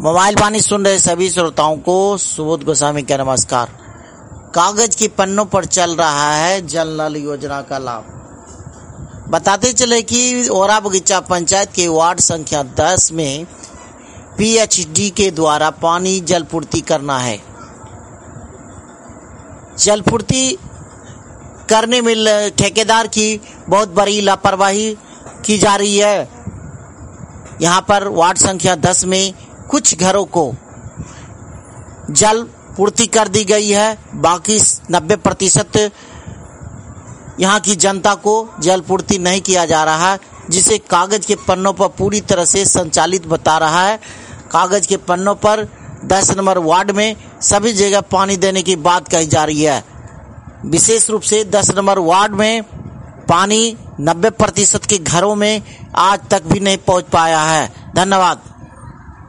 Mobile पानी सुन रहे सभी श्रोताओं को सुबोध गोस्वामी का नमस्कार। कागज के पन्नों पर चल रहा है जल नल योजना का लाभ। बताते चले कि ओरा बगीचा पंचायत के वार्ड संख्या 10 में पीएचडी के द्वारा पानी जलपूर्ति करना है। जलपूर्ति करने में ठेकेदार की बहुत बड़ी लापरवाही की जा रही है। यहाँ पर वार्ड संख्या 10 में कुछ घरों को जल पूर्ति कर दी गई है, बाकी 90% यहाँ की जनता को जल पूर्ति नहीं किया जा रहा है, जिसे कागज के पन्नों पर पूरी तरह से संचालित बता रहा है। कागज के पन्नों पर 10 नंबर वार्ड में सभी जगह पानी देने की बात कही जा रही है। विशेष रूप से 10 नंबर वार्ड में पानी 90% के घरों में आज तक भी नहीं पहुंच पाया है। धन्यवाद।